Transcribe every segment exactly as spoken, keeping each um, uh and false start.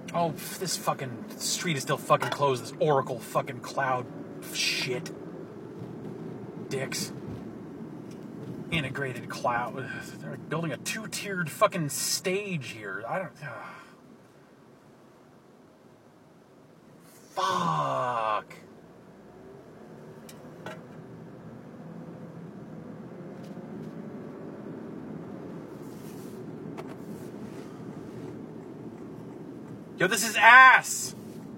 Oh, this fucking street is still fucking closed. This Oracle fucking cloud shit. Dicks. Integrated cloud. They're building a two-tiered fucking stage here. I don't... Uh, fuck. Yo, this is ass!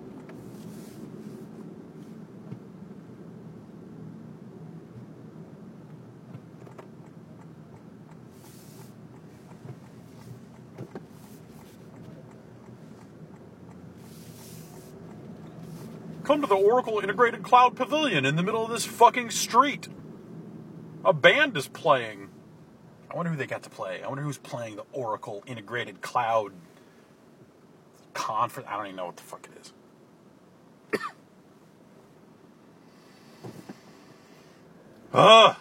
Come to the Oracle Integrated Cloud Pavilion in the middle of this fucking street. A band is playing. I wonder who they got to play. I wonder who's playing the Oracle Integrated Cloud Conference. I don't even know what the fuck it is. Ugh.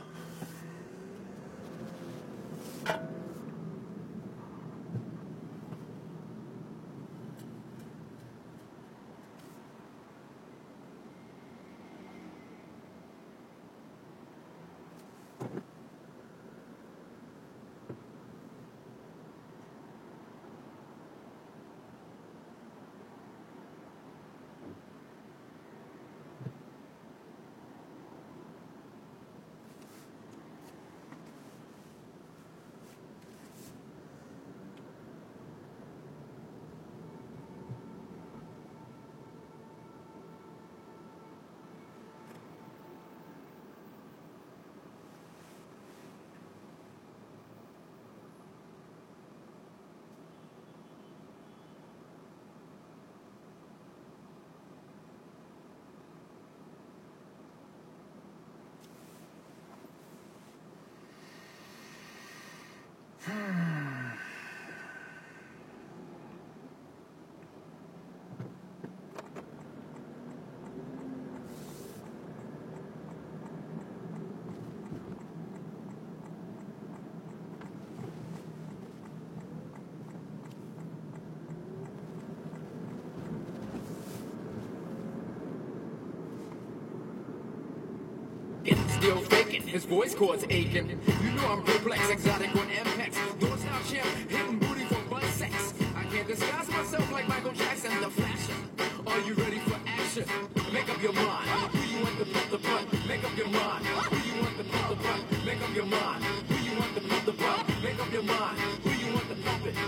Still faking, his voice cords aching. You know I'm perplexed, exotic on impacts. Don't stop champ, hitting booty for butt sex. I can't disguise myself like Michael Jackson, the flasher. Are you ready for action? Make up your mind. Who you want to pump the butt? Make up your mind. Who you want to pump the butt? Make up your mind. Who you want to pump the butt? Make up your mind. Who you want to pump it?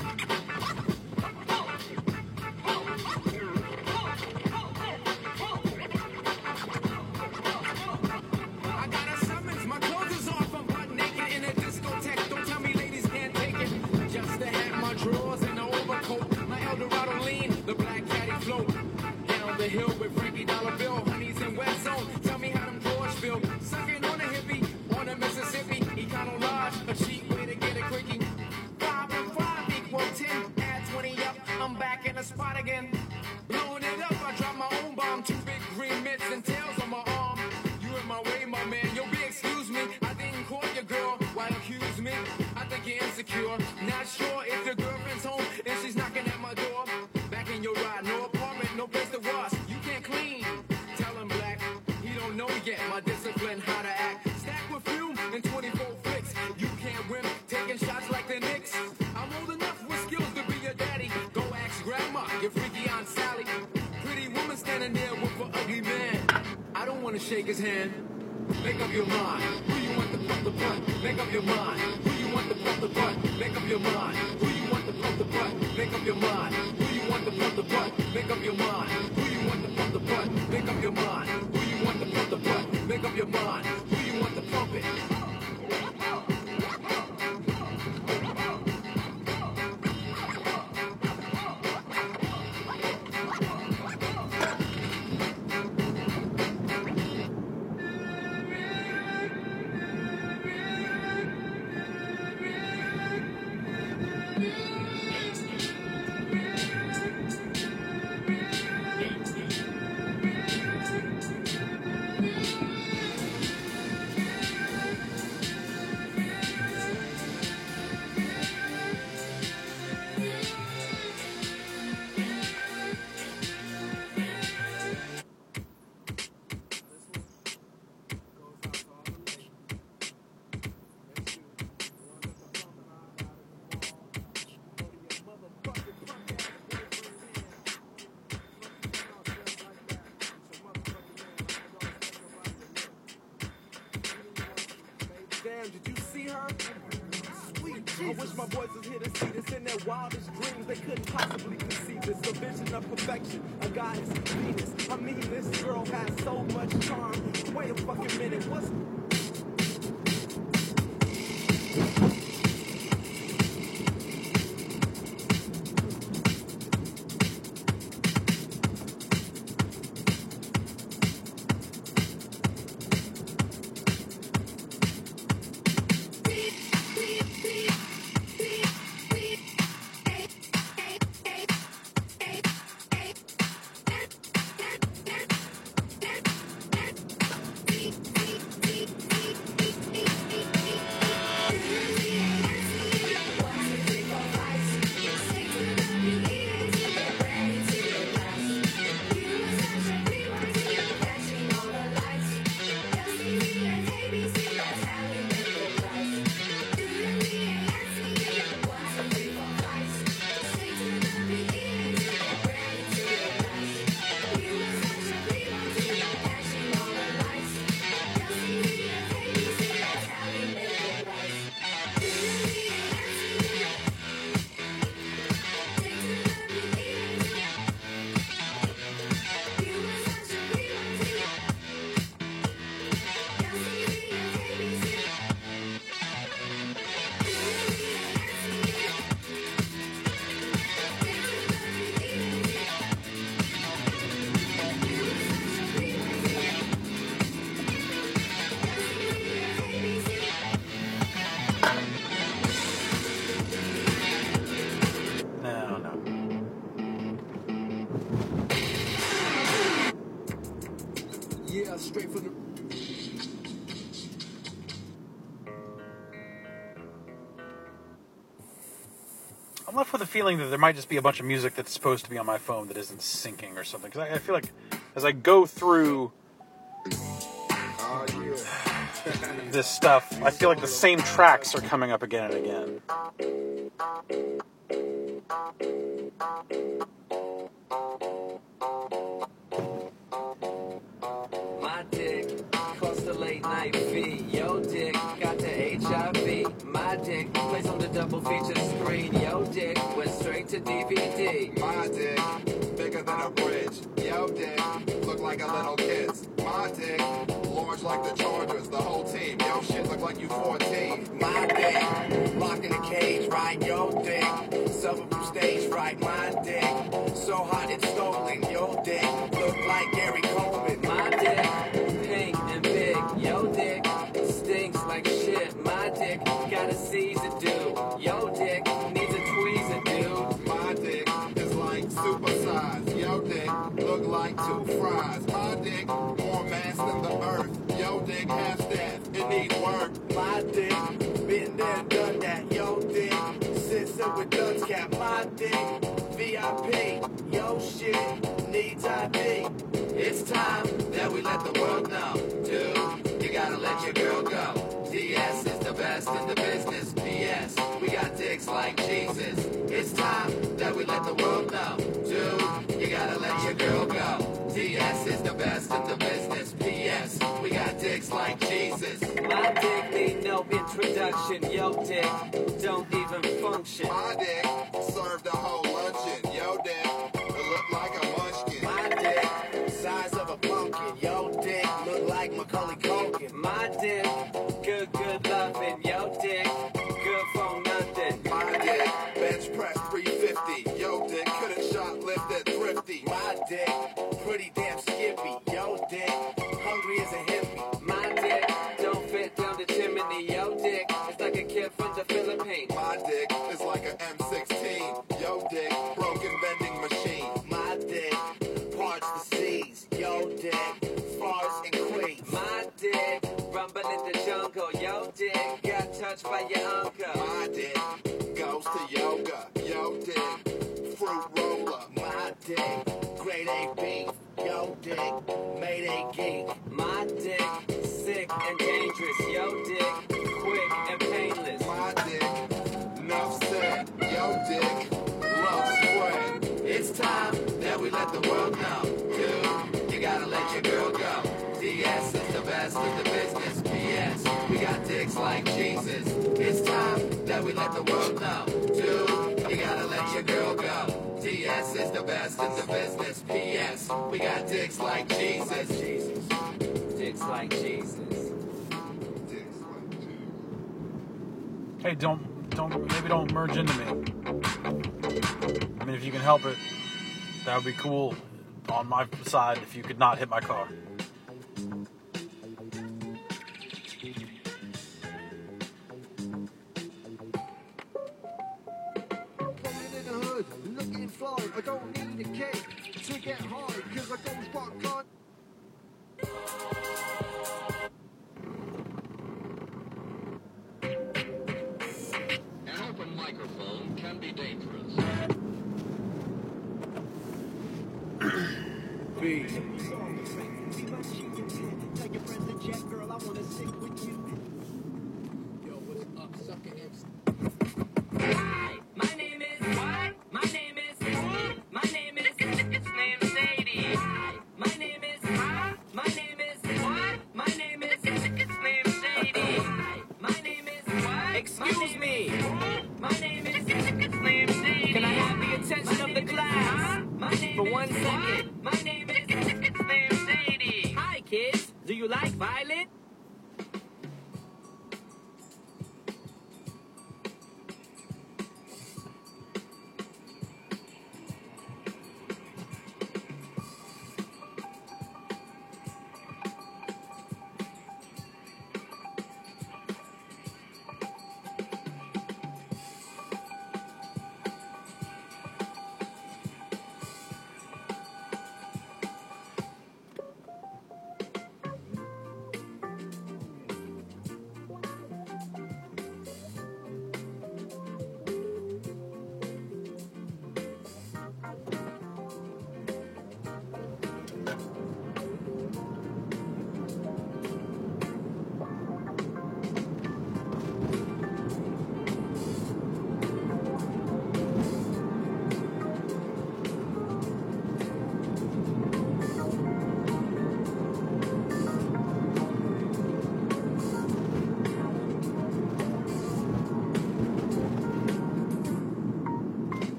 Hill with Frankie Dollar Bill, honeys in West Zone. Tell me how them drawers feel. Sucking on a hippie, on a Mississippi. Econo Lodge, a cheap way to get it quickie. Five and five equal ten. Add twenty up, I'm back in the spot again. Blowing it up, I drop my own bomb. Two big green mitts and tails on my arm. You in my way, my man. Yo, be excuse me. I didn't call your girl. Why accuse me? I think you're insecure. Not sure if your girlfriend's home and she's knocking at my door. Back in your ride, no apartment, no place to wash. Clean. Tell him black, he don't know yet my discipline, how to act. Stack with fume and twenty-four flicks. You can't win, taking shots like the Knicks. I'm old enough with skills to be your daddy. Go ask grandma, your freaky Aunt Sally. Pretty woman standing there with an ugly man. I don't want to shake his hand. Make up your mind. Who you want to pump the butt? Make up your mind. Who you want to pump the butt? Make up your mind. Who you want to pump the butt? Make up your mind. Who you want to pump the butt? Make up your mind. Who you want to pump the butt? Make up your mind. Who you want to pump the butt? Make up your mind. Who you want to pump it? I wish my boys was here to see this in their wildest dreams. They couldn't possibly conceive this. A vision of perfection, a goddess, Venus. I mean, this girl has so much charm. Wait a fucking minute, what's... Straight from the... I'm left with a feeling that there might just be a bunch of music that's supposed to be on my phone that isn't syncing or something. Because I, I feel like as I go through oh, yeah. this stuff, I feel like the same tracks are coming up again and again. My dick costs a late night fee. Yo dick got the H I V. My dick plays on the double feature screen. Yo dick went straight to D V D. My dick bigger than a bridge. Yo dick look like a little kid's. My dick large like the Chargers, the whole team. Yo shit look like you fourteen. My dick locked in a cage, right? Yo dick suffer from stage fright. My dick so hot it's stolen. Yo dick look like Gary Coleman. My dick pink and big. Yo dick stinks like shit. My dick got a C's to do. Yo dick needs a tweezer, dude. My dick is like supersized. Yo dick look like two fries. My dick more mass than the earth. Yo dick half staff, it needs work. My dick been there, done that. Yo dick sits up with Duns cap. My dick V I P. Yo shit needs I D. It's time that we let the world know, dude. You gotta let your girl go. D S is the best in the business. P S we got dicks like Jesus. It's time that we let the world know, dude. You gotta let your girl go. D S is the best in the business. P S we got dicks like Jesus. My dick need no introduction. Yo dick don't even function. My dick served a whole luncheon. Yo dick it look like a munchkin. My dick size of a pumpkin. Yo dick look like Macaulay Culkin. My dick good, good loving. Yo dick good for nothing. My dick bench press three fifty. Yo dick couldn't shoplift at Thrifty. My dick pretty damn skippy. Yo dick hungry as a hippie. My dick don't fit down the chimney. Yo dick it's like a kid from the Philippines. My dick is like an M sixteen. Yo dick broken vending machine. My dick parts the seas. Yo dick farts and quakes. My dick rumble in the jungle. Yo dick got touched by your uncle. My dick goes to yoga. Yo dick fruit roller. My dick grade A beef. Yo dick made a geek. My dick sick and dangerous. Yo dick quick and painless. My dick enough said. Yo dick love spread. It's time that we let the world know, dude. You gotta let your girl go. D S is the best in the business. P S we got dicks like Jesus. It's time that we let the world best in the business. P S. We got dicks like Jesus. Dicks like Jesus. Hey, don't, don't, maybe don't merge into me. I mean, if you can help it, that would be cool. On my side, if you could not hit my car. Rolling in the hood, looking fly. I don't need a cake to get high, cause I goes rock hard. An open microphone can be dangerous. Hi, my name is what? My name is my name is it's named Sadie. Hi, my name is huh? My name is what? My name is it's named Sadie. Hi, my name is what? Excuse me. My name is it's named Sadie. Can I have the attention of the class my name for one second? My name is it's named Sadie. Hi kids, do you like Violet?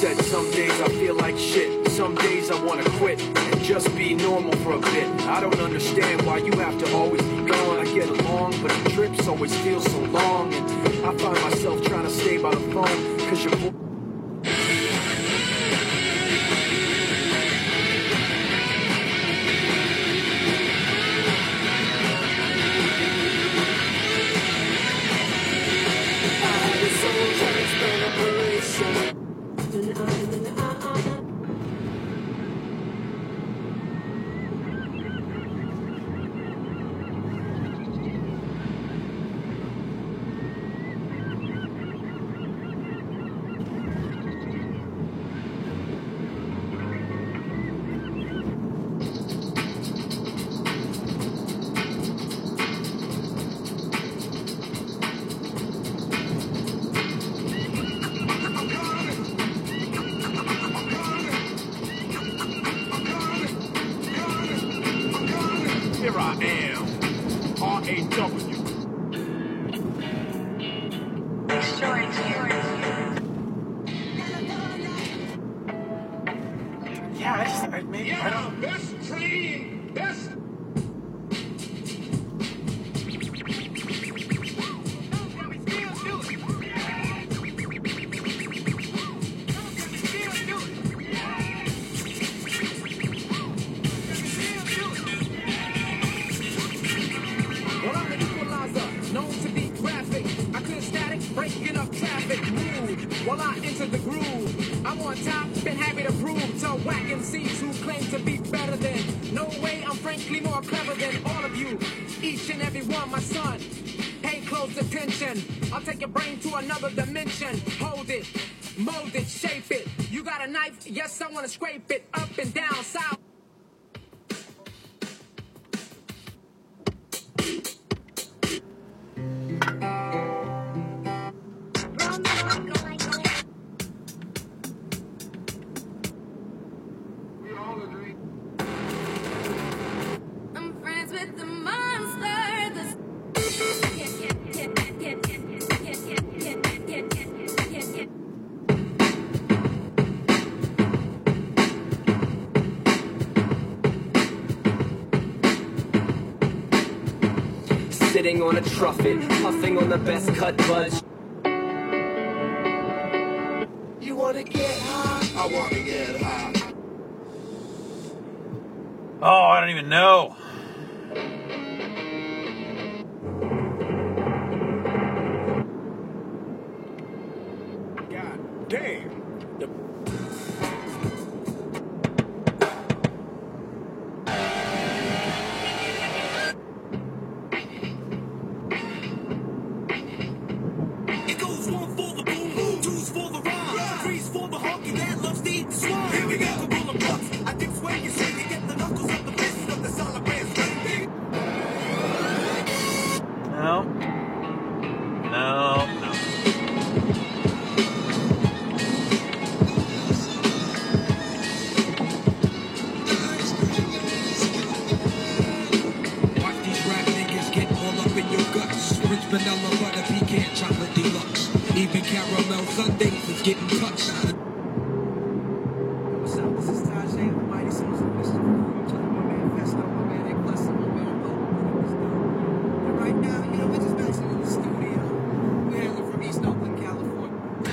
said some days I feel like shit. Some days I wanna quit and just be normal for a bit. I don't understand why you have to always be gone. I get along, but the trips always feel so long. And I find myself trying to stay by the phone, cause your boy. Here I am, R A W. Yeah, I just, I, maybe, I don't. Best train, best. Well, I'm an equalizer, known to be graphic. I clear static, breaking up traffic. Move while I enter the groove. I'm on top, been happy to prove to whack M Cs who claim to be better than. No way, I'm frankly more clever than all of you. Each and every one, my son. Pay close attention. I'll take your brain to another dimension. Hold it, mold it, shape it. You got a knife? Yes, I wanna scrape it up and down, south. I'm friends with the monster. The Sitting on a truffet, puffing on the best cut buds. You wanna get high? I wanna get high. Oh, I don't even know. God damn. The It goes one for the boom, two's for the rhyme, three's for the honky that loves to eat the swine. Here we go, the roll of bucks. I think sway you say you get the knuckles of the fist of the solid bands. No. No, no. Watch these rap niggas get all up in your guts. Rich vanilla butter pecan chocolate deluxe. Even caramel sundaes is getting touched. What's up? This is Tajay, the mighty sons of Mister I'm talking my man Festo, my man A Plus, and my man Bo. And right now, you know, we're just bouncing in the studio. We're hailing from East Oakland, California.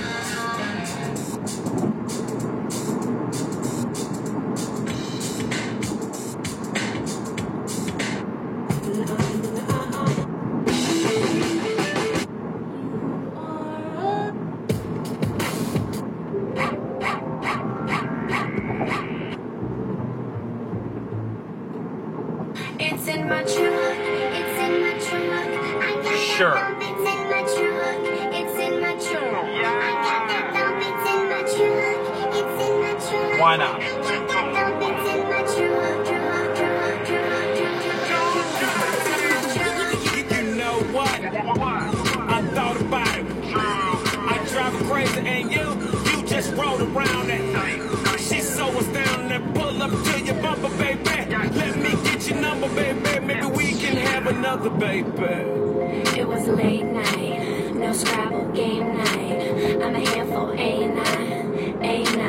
It's in my truck. It's in my truck. I got that Sure. dump, it's in my truck. It's in my truck. I got that dump, it's in my truck. It's in my truck. Why not? I got that dump, it's in my truck. Truck, truck, truck, truck, truck. You know what? I thought about it. I drive her crazy and you, you just rolled around at night. She slow us down and pull up to your bumper, baby. Let me get your number, baby. Maybe we can have another, baby. It was a late night, no Scrabble game night. I'm a handful, ain't I? Ain't I?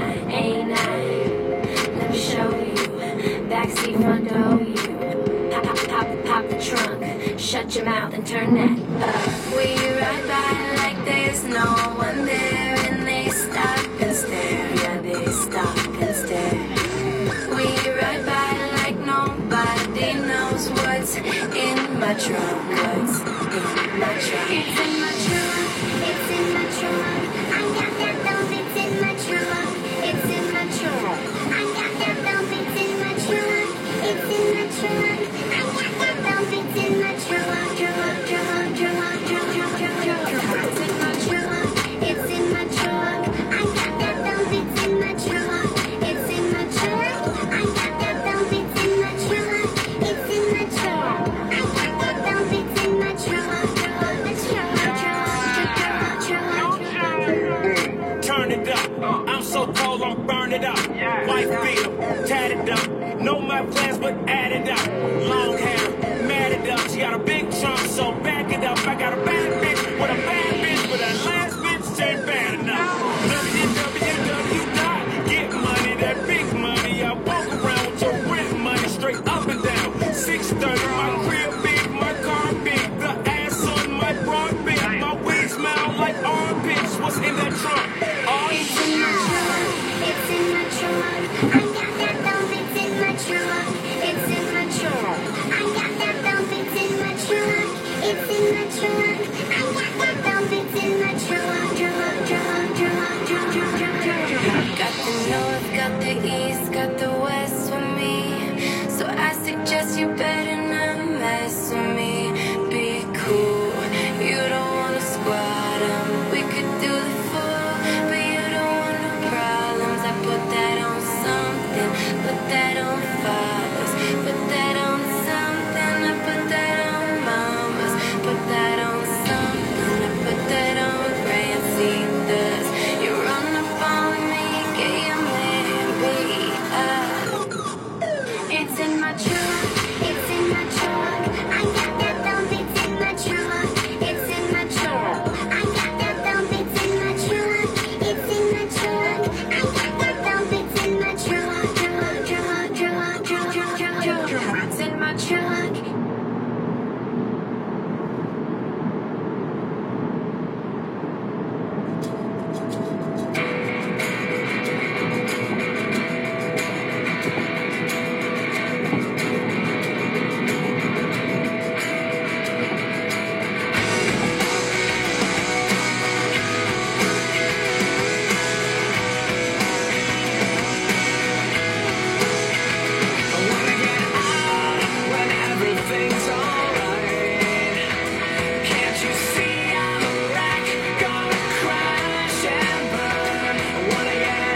mouth and turn that up. We ride by like there's no one there, and they stop and stare. Yeah, they stop and stare. We ride by like nobody knows what's in my trunk. What's in my trunk? It's in my trunk. It's in my trunk. I got that dump. It's in my trunk. It's in my trunk. I got that dump. It's in my trunk. It's in my trunk. I got that dump. It's in my trunk. Trunk, trunk, trunk, trunk, trunk, trunk, trunk. It's in my trunk. It's in my trunk. I got that dump. It's in my trunk. It's in my trunk. I got that dump. It's in my trunk. It's in my trunk. I got that dump. It's in my trunk. Turn it up. I'm so cold, I'm burn it up. Wife beater, tatted up. No my plans, but add it up. Long hair, matted up. She got a big trunk, so back it up. I got a bad bitch with a bad bitch, but that last bitch ain't bad enough. W W W dot get money, that big money. I walk around with your rent money straight up and down. six thirty, my crib big, my car big. The ass on my broad big. My weed smell like armpits. What's in that trunk? Oh, It's in my trunk. It's in my trunk. I got that dump. It's in my trunk. It's in my trunk. I got that dump. It's in my trunk. It's in my trunk. I got that dump. It's in my trunk. Trunk, trunk, trunk, trunk, trunk, trunk, trunk. Got the north, got the east, got the west with me. So I suggest you better not mess with me. Be cool, you don't wanna squat 'em. We could do the full, but you don't want no problems. I put that on something, put that on fathers, put that on something. I put that on mamas, put that on something. I put that on Francitas. You run up on me, get your man beat up. It's in my trunk. It's in my trunk. I got that dump. It's in my trunk. It's in my trunk. I got that dump. It's in my trunk. It's in my trunk. I got that dump. It's in my trunk. Trunk, trunk, trunk, trunk, trunk, trunk, trunk. It's in my trunk. When everything's alright, can't you see I'm a wreck? Gonna crash and burn. I wanna get.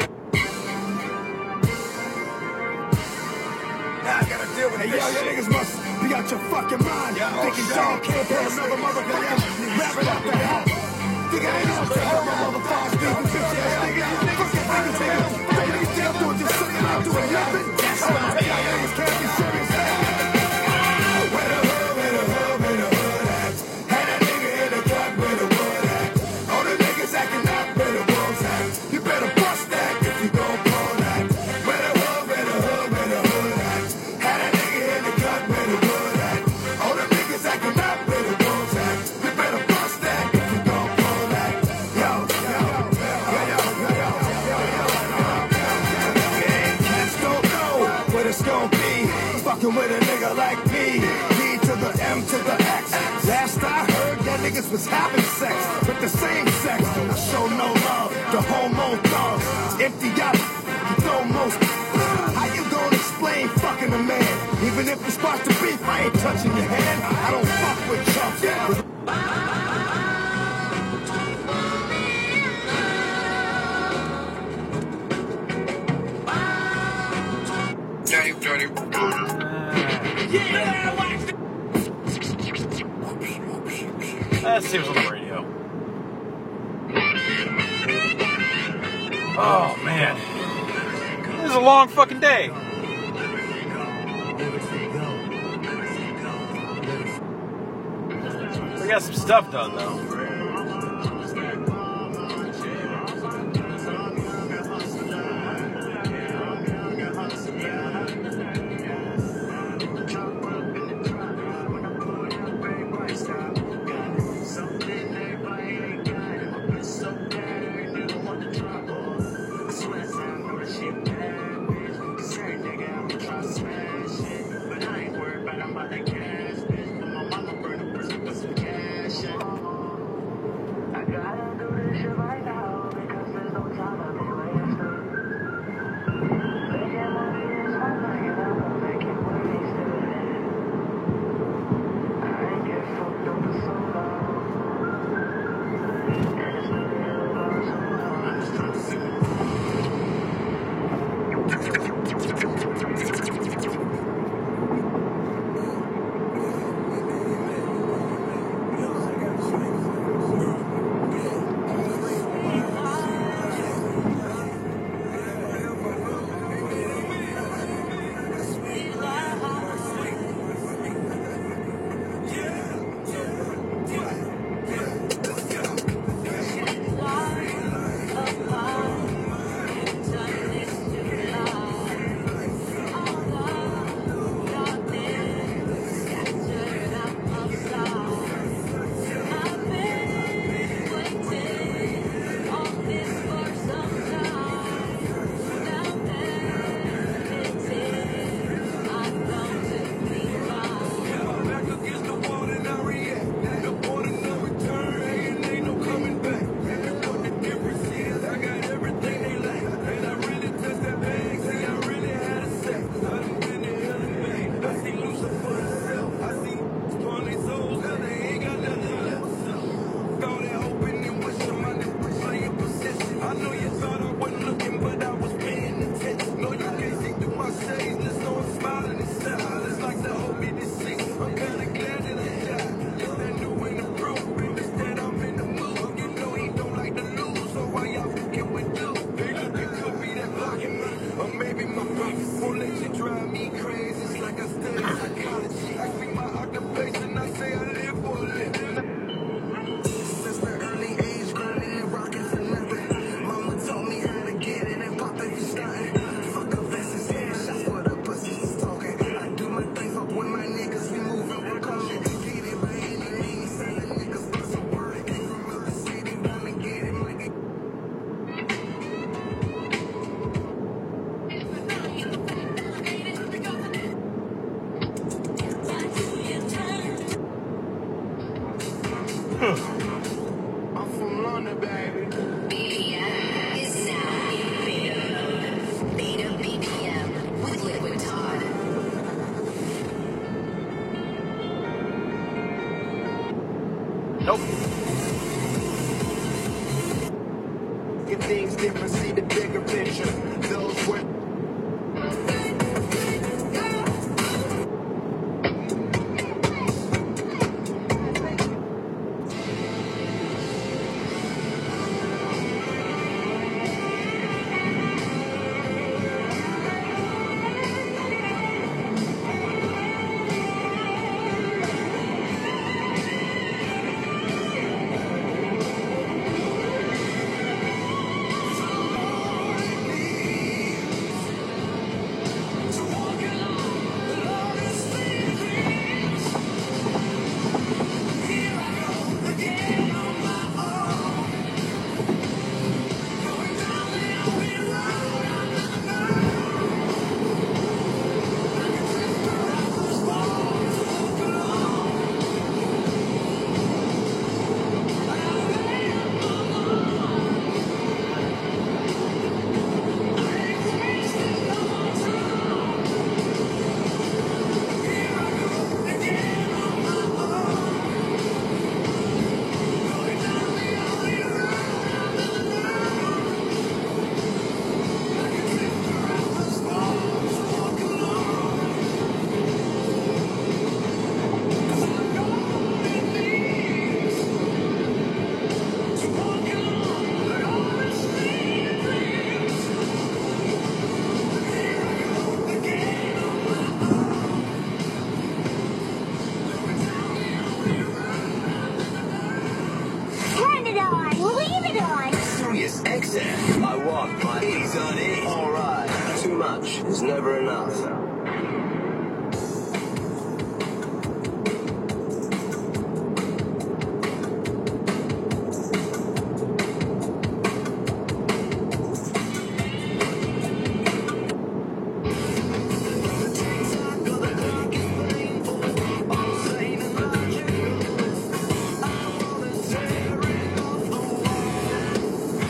Now I gotta deal with hey, this yo, shit. Yo, niggas must be out your fucking mind. Yeah, Thinking oh, dog shit. can't put another motherfucker. Wrap it up the hell. Think I ain't on to help my motherfuckers. Think the bitch ass nigga. Fuck that nigga, nigga. Don't nigga tell doing just something out doing nothing. That's why my niggas can't be serious. Where the hood, where the hood, where the hood at? Had that nigga in the cut where the wood at. All the niggas acting up where the wolves at. You better bust that if you gon' pull that. Where the hood, where the hood, where the hood at? Had that nigga in the cut where the wood at. All the niggas acting up where the wolves at. You better bust that if you gon' pull that. Yo, yo, yo, yo, yo, yo, yo, yo, yo. Yeah, cats don't know what it's gon' be. Fucking with a nigga like me. D to the M to the X. Last I heard, that niggas was having sex with the same sex. I show no love. The homo thugs. Empty out. You throw most. How you gonna explain fucking a man? Even if it's supposed to beef, I ain't touching your hand. I don't fuck with chumps. Dirty, dirty. Let's see what's on the radio. Oh, man. This is a long fucking day. We got some stuff done, though. is never enough.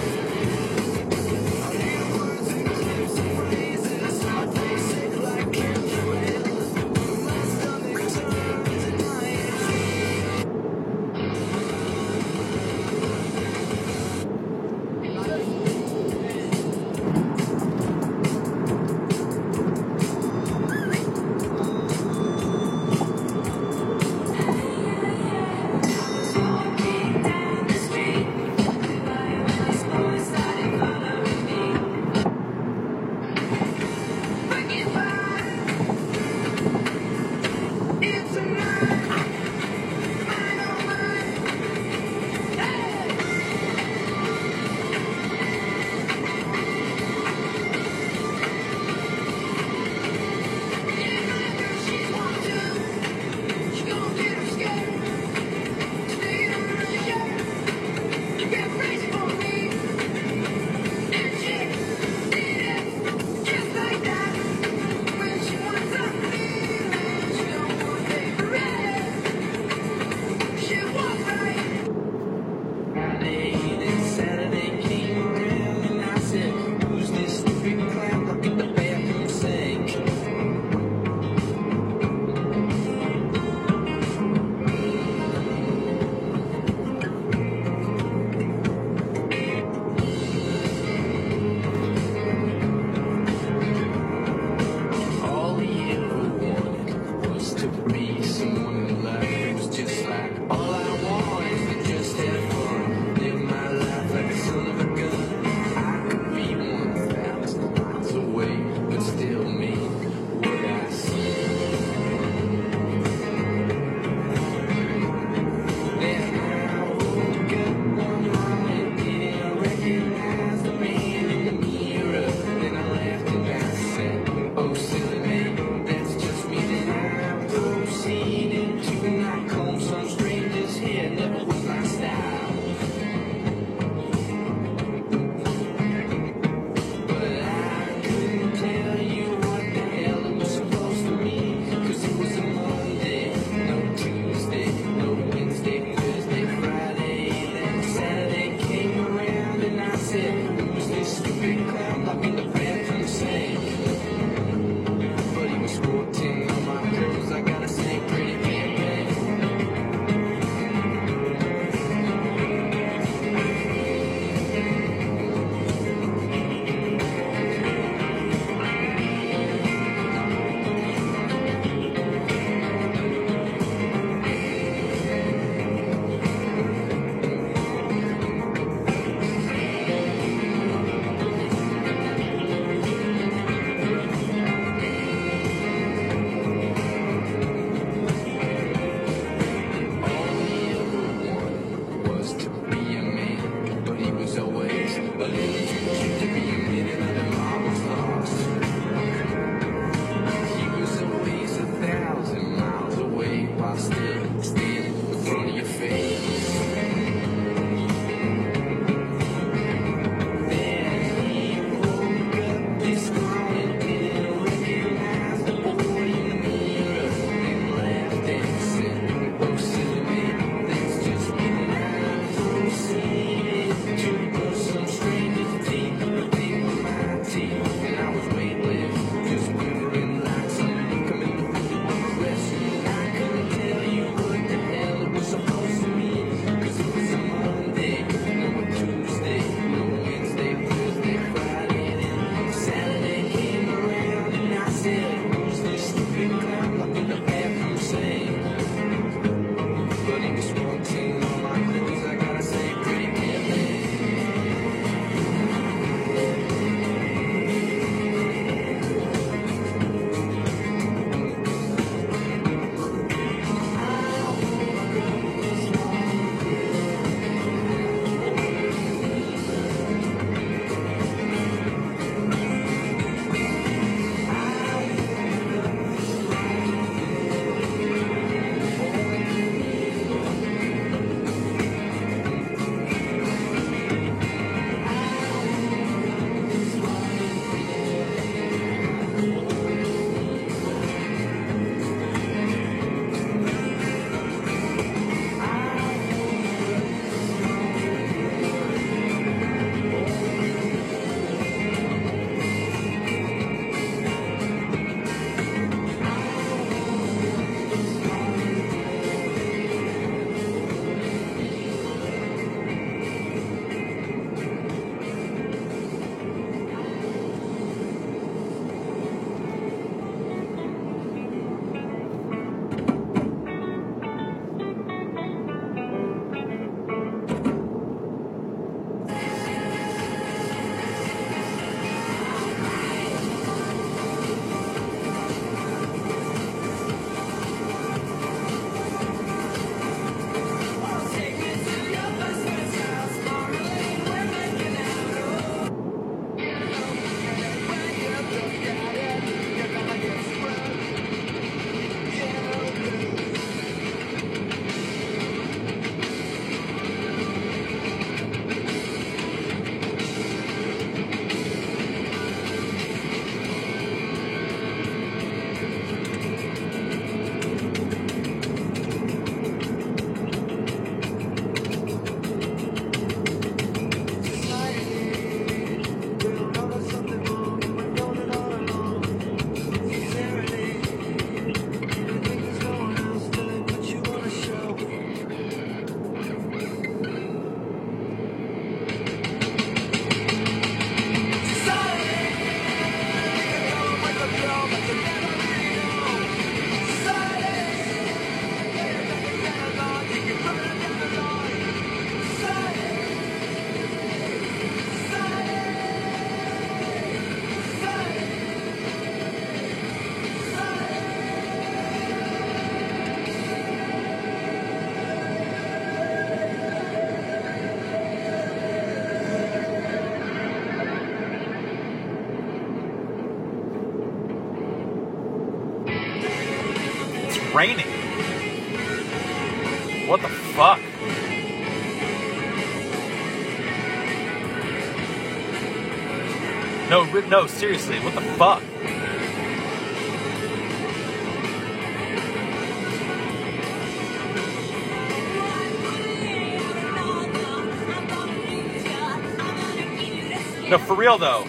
Like raining. What the fuck? No, ri- no, seriously, what the fuck? No, for real though.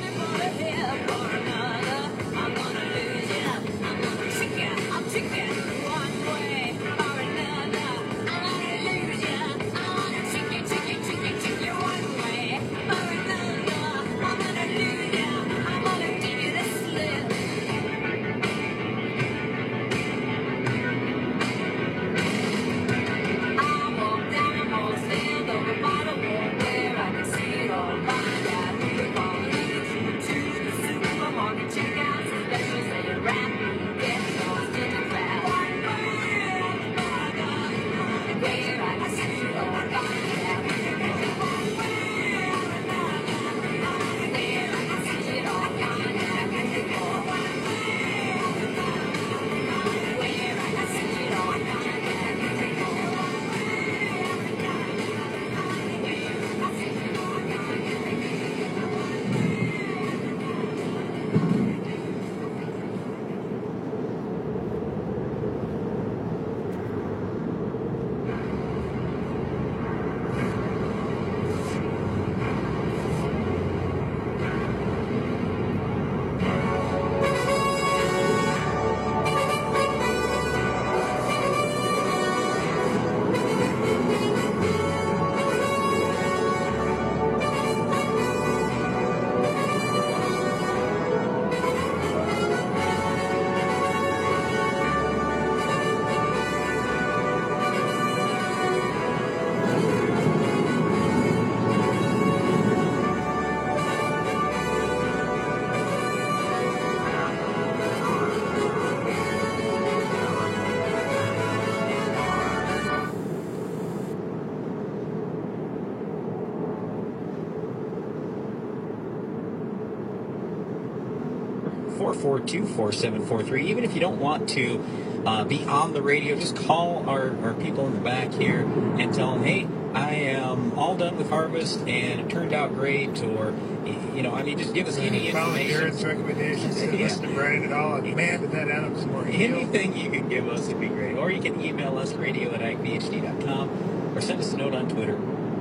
four four two, four seven four three. Even if you don't want to uh, be on the radio, just call our, our people in the back here and tell them, hey, I am all done with harvest and it turned out great, or, you know, I mean, just give us any Follow information. Garrett's recommendations, Yeah. listen to Brian and all, and man, did that add up some more email. Anything you can give us would be great. Or you can email us, radio at I P H D dot com, or send us a note on Twitter.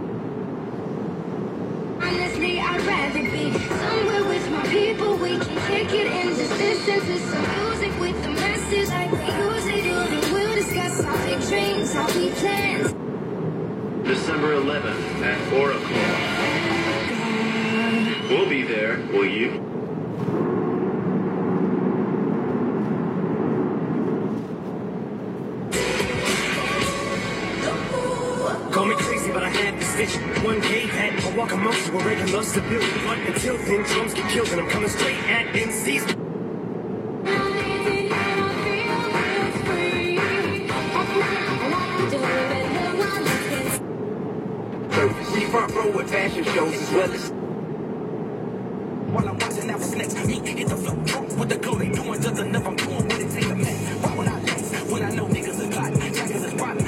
Honestly, I'd rather be somewhere with my people. We can kick it and just listen to some music with the message like we usually do. And we'll discuss our big dreams, our big plans. December eleventh at four o'clock. We'll be there, will you? Call me crazy, but I had this vision. One day that I'll walk amongst you, a regular stability. But until then, drums get killed, and I'm coming straight at M Cs. We front row with fashion shows as well as. While I'm watching that was next, me hit the floor drunk with the glow they doing just enough. I'm doing what it takes to man. Why would I lose when I know niggas are got jackers is rotten?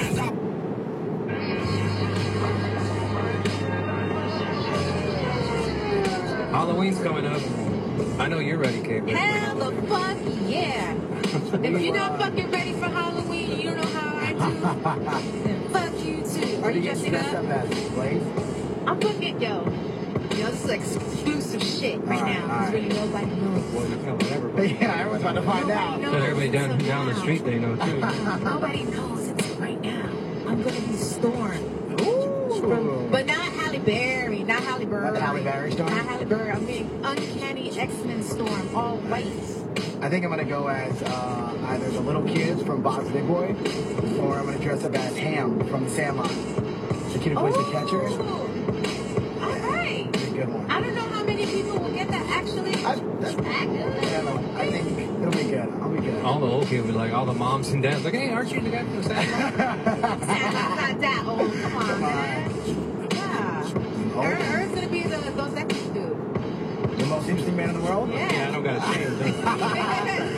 Halloween's coming up. I know you're ready, Kate. Hell the fuck yeah. If you're not fucking ready for Halloween, you don't know how I do, then fuck you too. Are you dressing up? I'm fucking, yo. You know, this is exclusive shit right now. Because really nobody knows. Well, you're telling everybody. Yeah, everyone's about to find out. Tell everybody down, down the street they know, too. Nobody knows it's right now. I'm going to be Storm. From, but not Halle Berry, not Halle Berry. Not the Halle Berry Storm? Not Halle Berry. I mean, Uncanny X-Men Storm, all white. I think I'm going to go as uh, either the little kids from Bob's Big Boy, or I'm going to dress up as Ham from The Sandlot. The kid who plays the catcher. All right. It's a good one. I don't know how many people will get that actually. I, that, yeah, no, I think it'll be good. I'll be good. All the old kids, like all the moms and dads, like, hey, aren't you the guy from the Sandlot? Sandlot's not that old. Come on, man. Yeah. Ern, Ern's gonna be the Dos Equis dude. The most interesting man in the world? Yeah. Yeah, I don't got a change. He's ready.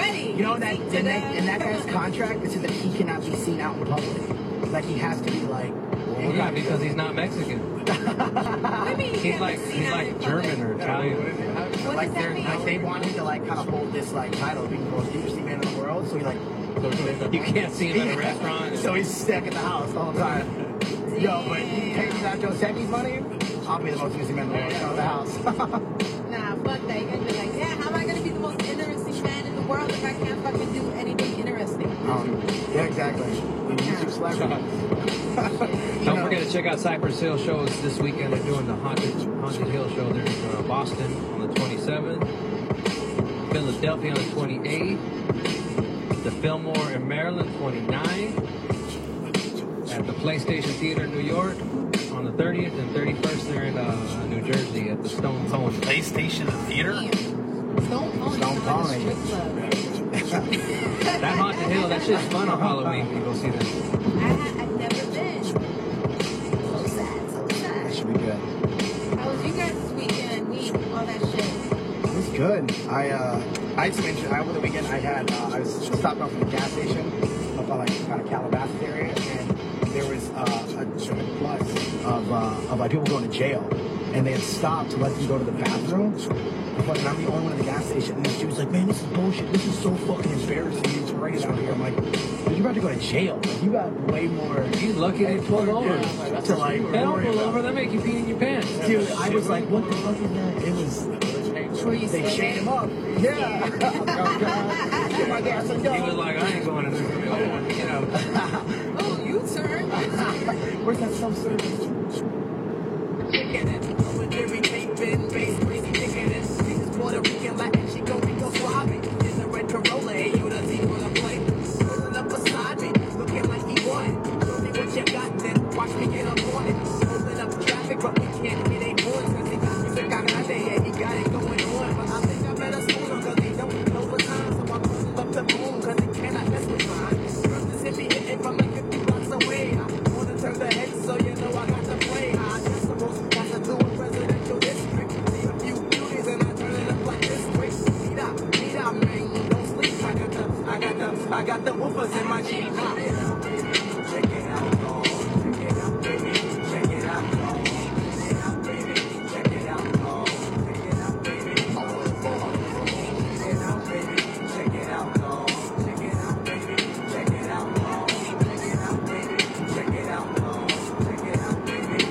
ready. You know that in that, in that guy's contract, it says that he cannot be seen out in public. Like he has to be like. Well, yeah, because he's not Mexican. He's like he's like German or Italian. Like they're like they want him to like kind of hold this like title of being the most interesting man in the world. So he like. You can't see him at a restaurant. So he's stuck in the house all the time. Yo, but you pay me that Giuseppe's money, I'll be the most interesting man in the world. Out of the house. Nah, fuck that. You're gonna be like, yeah, how am I gonna be the most interesting man in the world if I can't fucking do anything interesting? Um, yeah, exactly. YouTube celebrity. Don't forget to check out Cypress Hill shows this weekend. They're doing the Haunted, Haunted Hill show. There's uh, Boston on the twenty-seventh, Philadelphia on the twenty-eighth, the Fillmore in Maryland twenty-ninth, at the PlayStation Theater in New York on the thirtieth, and thirty-first they're in uh, New Jersey at the Stone Pony. PlayStation Theater? Stone Pony. Stone Pony. That Haunted Hill, that shit's fun on Halloween. You go see that. I ha- I've never been. So sad, so sad. That should be good. How was you guys this weekend? Week, all that shit. It was good. I uh, I had some interest. I, over the weekend, I had uh, I was stopped off at the gas station up on like kind of Calabasas area, and there was uh, a surplus of uh, of like people going to jail, and they had stopped to let them go to the bathroom. But I'm the only one at the gas station, and this dude was like, "Man, this is bullshit. This is so fucking embarrassing. It's right out here." I'm like, "Dude, you're about to go to jail. Like, you got way more." He's lucky they pulled over. Yeah, to like, They don't pull over. They make you pee in your pants. dude, I was like, "What the fuck is that?" It was. Were you They scared? chained him up. Yeah. Oh, God. Get my gas and go. He was like, I ain't going to this. I want to get out. Oh, you turn. Where's that self-service? Chicken it. With every tape in bass, crazy chicken it. Niggas Puerto Rican, Latin, she go Rico Suave. In the red Corolla, hey, you the team on the play. Pulling up beside me, looking like he wanted. Show me what you got, then watch me get up on it. Open up traffic, but we can't get a voice. Cause he got music, I got it, yeah, he got it going on. But I think I better school him, cause he don't know what time. So I pull up the moon, cause he cannot mess with mine. First is hippie hitting from like fifty blocks away. I wanna turn the head, so you know I got to play. I just supposed to pass it through a presidential district. See a few beauties and I turn it up like this quick. Beat up, beat up, man, don't sleep. I got the, I got the, I got the woofers in my Jeep. Check it out, dog. Check it out, baby. Check it out, dog. Check it out, baby. Check it out, dog. Check it out, baby. Check it out, baby. Check it out, dog. Check it out, baby. Check it out, dog. Check it out, baby. Check it out, dog. Check it out, baby.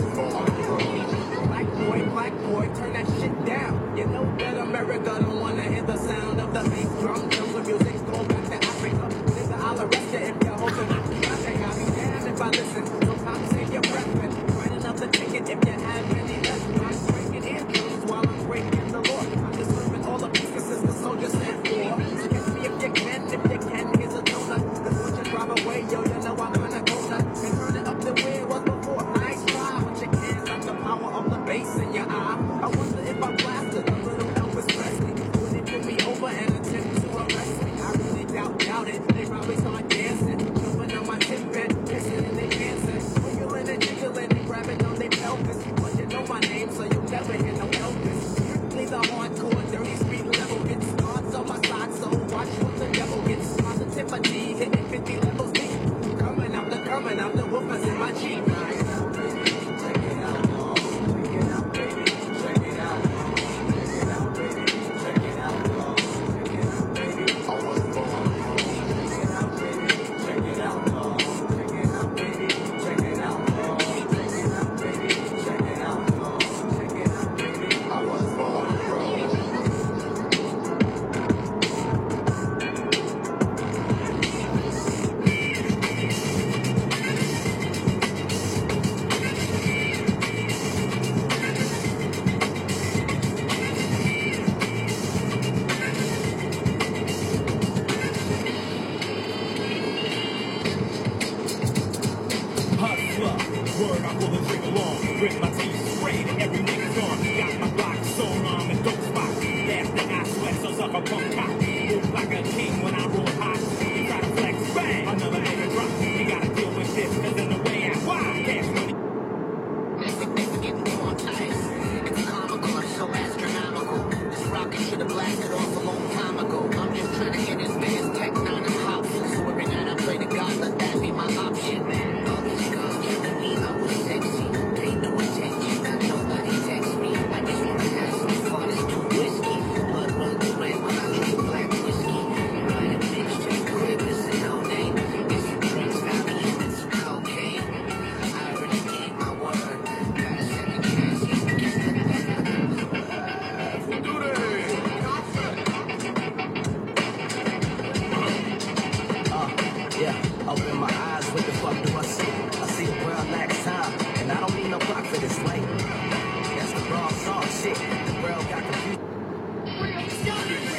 Black boy, black boy, turn that shit down. You know that America don't wanna hear the sound of the bass drum. Drums of music's going back to Africa. Nigga, I'll arrest you if you're hoping I can traffic. I'll be damned if I listen. Sometimes save your breath and write another ticket if you have any left. I'm breaking eardrums while I'm breaking the law. I'm just serving all the pieces the soldiers stand for. So get me if you can, if you can, here's a donut. The fortune drive away, yo, you know I'm gonna go nuts. And turn it up the way it was before. Nice try, but you can't stop the power of the bass in your eye. I wonder if I blasted a little Elvis Presley. Would they pull me over and attempt to arrest me? I really doubt, doubt it. They probably start dancing, jumping on my tip bed, pissing in their pants, wiggling and jiggling and grabbing on their pelvis. But you know my name, so you'll never hear no Elvis. Strictly the hardcore, dirty street level. Get stars on my side, so watch what the devil gets. Positivity hitting fifty levels deep. Coming out the, coming out the woofers in my Jeep. Check it out, dog. Check it out, baby. Check it out, dog. Check it out, baby. Check it out, dog. Check it out, baby. Check it out, baby. Check it out, dog. Check it out, baby. Check it out, dog. Check it out, baby. Check it out, dog. Check it out, baby. I was born pro. Hustler, word, I pull the trigger long. Rip my teeth straight and every nigga's gone. Got my block sewn on and dope spot. Last thing I sweat, so suck a pump cock. Move like a king when I roll hot. You try to flex, bang, another nigga drop. You gotta deal with this, cause in the way I why cash money. It's getting more tight. It's comical, it's so astronomical. This rocket should have blasted off a long time ago. I'm just trying to get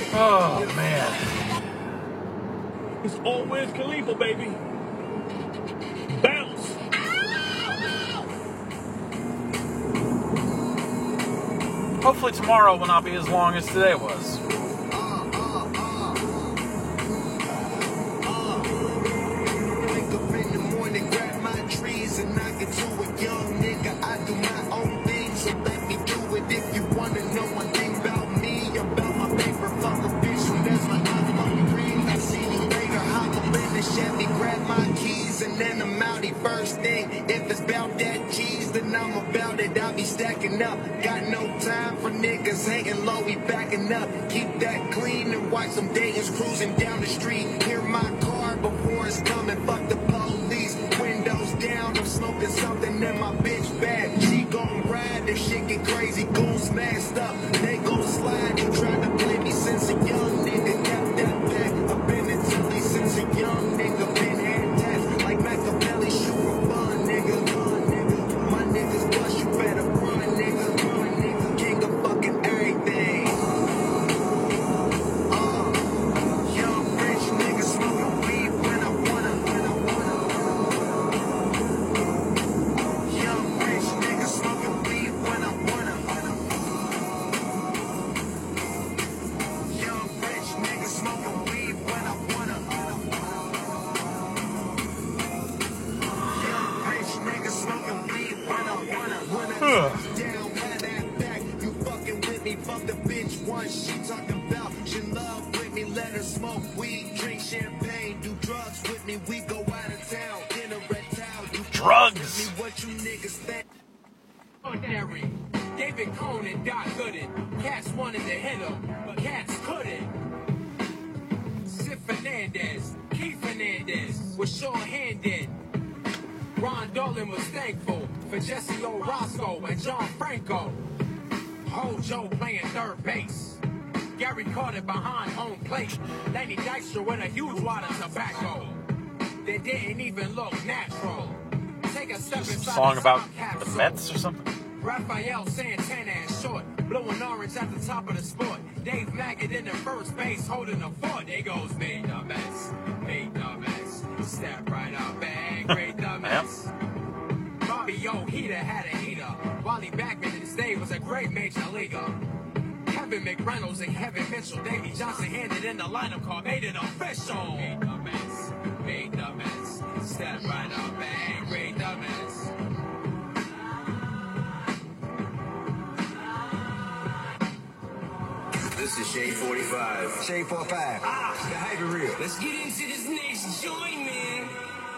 Oh, man. It's always Khalifa, baby. Bounce. Hopefully tomorrow will not be as long as today was. Wake up in the morning, grab my trees and knock it to a young nigga. I do my own thing, so let me do it. If you wanna know one thing about me, about my paper, fuck a bitch who does my iPhone ring. I see you later, hop up in the Chevy, grab my keys, and then I'm outie. First thing, if it's about that cheese, then I'm about it. I be stacking up, got no time for niggas hating low, we backing up. Keep that clean and watch some Dayton's cruising down the street. Hear my car before it's coming, fuck the police. Windows down, I'm smoking something in my bitch bag. She gon' ride, this shit get crazy, goons smashed up. They gon' slide, you tried to play me since a young nigga. Kept that pack, I've been in Tilly since a young nigga. Been hand tapped like Machiavelli, shoot for fun, nigga. My niggas bust, you better run, nigga. King of fucking everything. Uh, young rich nigga smoking weed when I wanna. Young rich nigga smoking weed when I wanna. Young rich nigga smoking weed when I wanna. Young rich nigga smoking weed when I wanna. When I touch down, had that back. You fucking with me, fuck the bitch once. She talking about she love with me, let her smoke weed, drink champagne, do drugs with me. We go out of town in a red towel. You Drugs. with me, what you niggas think? Ordinary. David Cohn, Doc Gooden. Cats wanted to hit him, but cats couldn't. Sid Fernandez, Keith Fernandez was sure-handed. Ron Dolan was thankful for Jesse Orozco and John Franco. Hojo playing third base. Gary Carter behind home plate. Lenny Dykstra with a huge wad of tobacco. They didn't even look natural. Take a step Some inside song the about time the capsule. Mets or something? Raphael Santana is short, blowing orange at the top of the sport. Dave Maggott in the first base, holding the fort. There goes made the mess, made the mess. Step right up and great the mess. Bobby O'Heater had a heater. Wally Backman in his day was a great major leaguer. Kevin McReynolds and Kevin Mitchell, Davey Johnson handed in the lineup call, made it official. Made the mess, made the mess. Step right up and great the mess. This is Shade forty-five. Shade forty-five. Ah, the hype is real. Let's get into this next joint, man.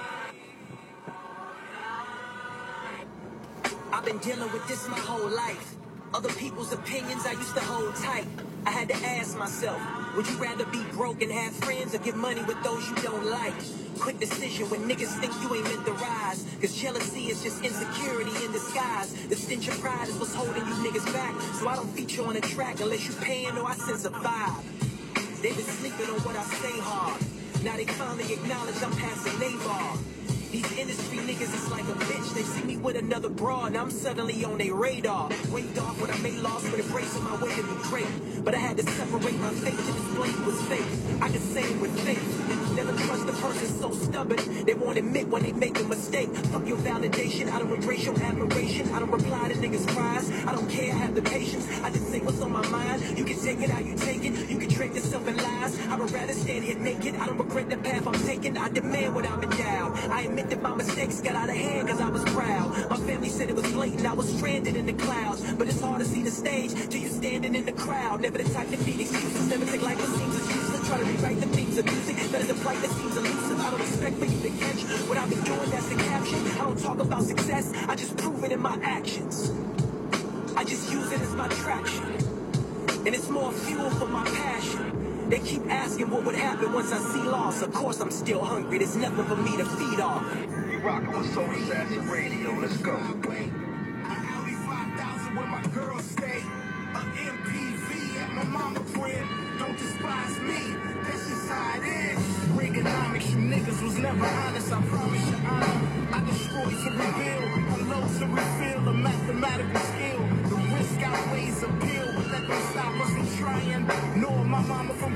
I've been dealing with this my whole life. Other people's opinions I used to hold tight. I had to ask myself, would you rather be broke and have friends or give money with those you don't like? Quick decision when niggas think you ain't meant to rise. Cause jealousy is just insecurity in disguise. The stench of pride is what's holding you niggas back. So I don't feature on a track unless you paying or I sense a vibe. They been sleeping on what I say hard. Now they finally acknowledge I'm passing they bar. These industry niggas is like a bitch. They see me with another broad, I'm suddenly on their radar. Waved off what I made lost with embracing my way to be great. But I had to separate my faith to display it was fake. I can say it with faith. Never trust a person so stubborn. They won't admit when they make a mistake. Fuck your validation, I don't embrace your admiration. I don't reply to niggas' cries. I don't care, I have the patience. I just say what's on my mind. You can take it how you take it. You can trick yourself in lies. I would rather stand here naked. I don't regret the path I'm taking. I demand what I've been down. I admit that my mistakes got out of hand cause I was proud. My family said it was blatant, I was stranded in the clouds. But it's hard to see the stage till you standing in the crowd. Never the type to need excuses, never take life what seems as useless. Try to rewrite the themes of music, that is a plight that seems elusive. I don't expect for you to catch what I've been doing, that's the caption. I don't talk about success, I just prove it in my actions. I just use it as my traction. And it's more fuel for my passion. They keep asking what would happen once I see loss. Of course I'm still hungry, there's nothing for me to feed off. You rockin' with Soul Assassin Radio, let's go. Audi five thousand where my girls stay. A M P V at my mama crib. Don't despise me, that's just how it is. Reaganomics, you niggas was never honest, I promise you honor. I destroy to rebuild, I load to refill a mathematical skill. The risk outweighs appeal, but that don't stop us from trying. Nor my mama from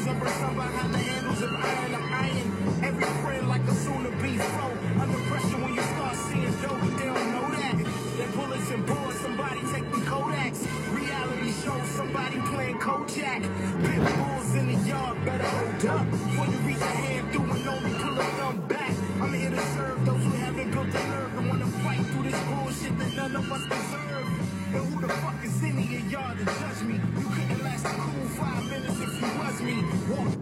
December sun behind the handles of iron. I'm iron every friend like a soon-to-be foe. Under pressure when you start seeing dope, they don't know that. They're bullets and boards, somebody taking Kodaks. Reality shows, somebody playing Kojak. Pit bulls in the yard, better hold up. Before you reach a hand through and only pull a thumb back. I'm here to serve those who haven't built the nerve and wanna fight through this bullshit that none of us deserve. And who the fuck is in your yard to judge me? You couldn't last a cool five minutes if you was me. Walk.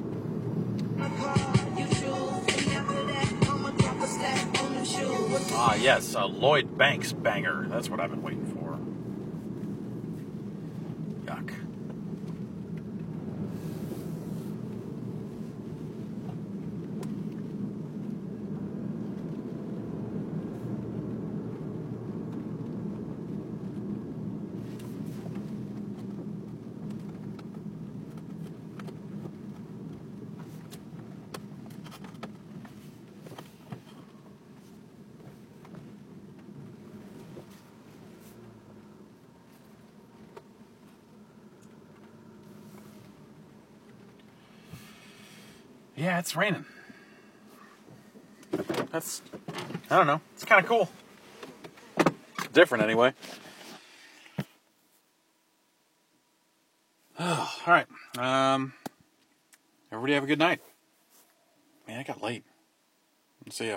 Ah, yes, a Lloyd Banks banger. That's what I've been waiting for. Yuck. Yeah, it's raining. That's, I don't know, it's kind of cool. Different anyway. Oh, all right. Um, everybody have a good night. Man, it got late. See ya.